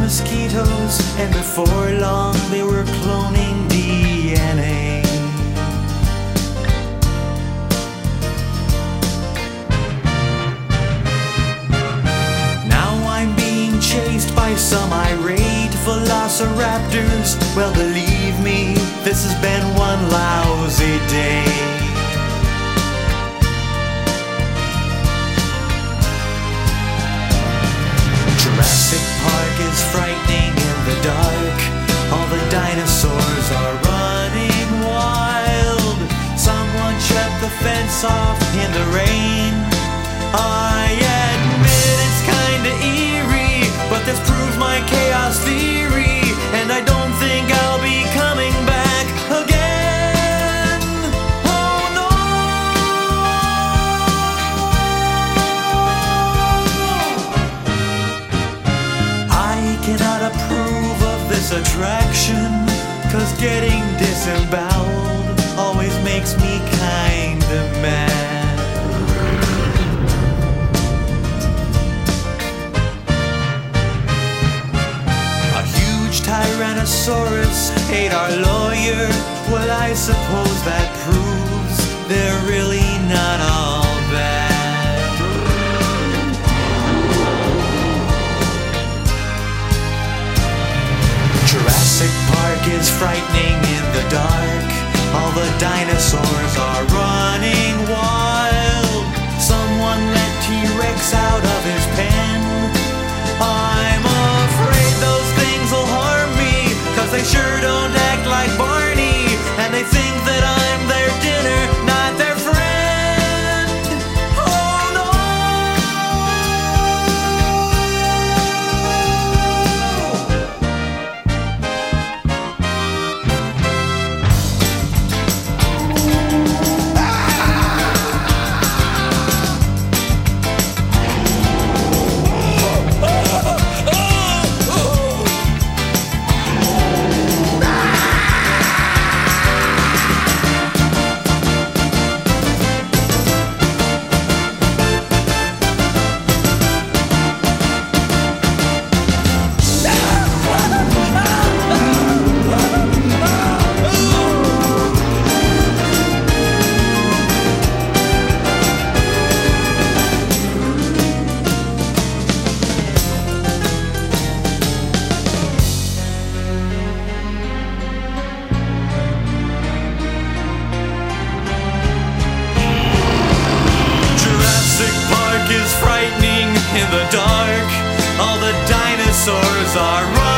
mosquitoes, and before long they were cloning DNA. Now I'm being chased by some irate velociraptors. Well, believe me, this has been one lousy day. Jurassic Park is frightening in the dark. All the dinosaurs are running wild. Someone shut the fence off in the rain. I admit it's kinda eerie, but this proves my chaos theory, and I don't think I'll be coming back again. Oh no! I cannot approve of this attraction, 'cause getting disemboweled always makes me kinda mad. Tyrannosaurus ate our lawyer. Well, I suppose that proves they're really not all bad. Jurassic Park is frightening in the dark. All the dinosaurs are running wild. Someone let T-Rex out of his pen. I'm afraid those things will harm me, 'cause they sure don't act like Barney, and they think that I'm their dinner, not their friend. Oh no! In the dark, all the dinosaurs are running.